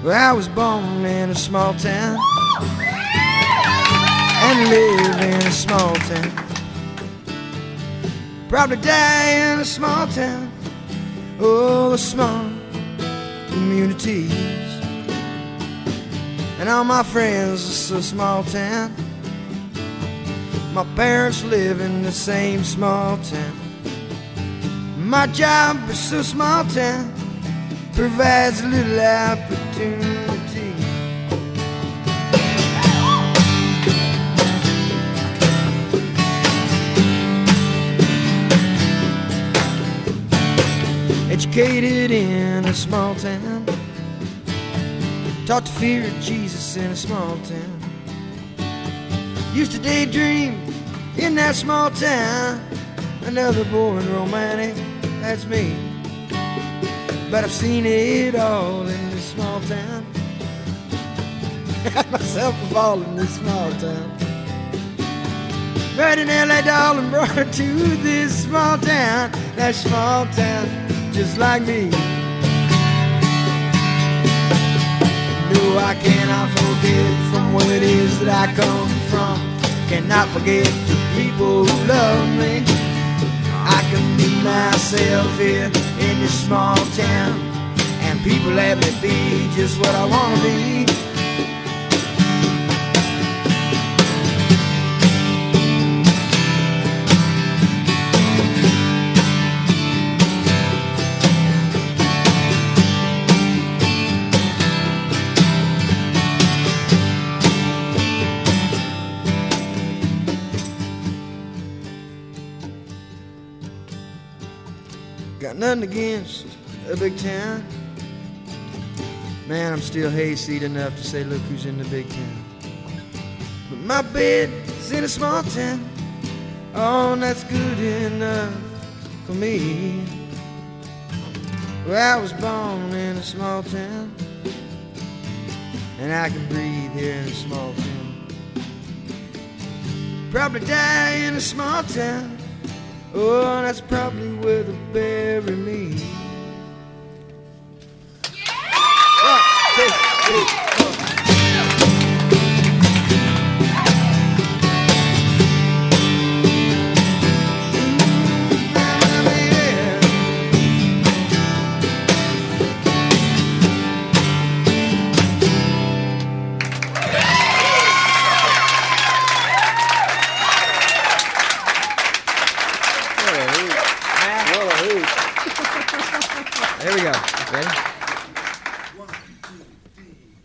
Well, I was born in a small town and live in a small town. Probably die in a small town. Oh, the small communities. And all my friends are so small town. My parents live in the same small town. My job is so small town, provides a little opportunity. Educated in a small town, taught to fear Jesus in a small town. Used to daydream in that small town, another born romantic, that's me. But I've seen it all in this small town. Got myself a ball in this small town. Right in LA, darling, brought her to this small town. That small town, just like me. No, I cannot forget from where it is that I come from. Cannot forget the people who love me. I can be myself here in this small town, and people let me be just what I want to be. Got nothing against a big town. Man, I'm still hayseed enough to say, look who's in the big town. But my bed's in a small town. Oh, and that's good enough for me. Well, I was born in a small town, and I can breathe here in a small town. Probably die in a small town. Oh, that's probably where they bury me. Yeah! 1, 2, 3, 4. There we go. Ready?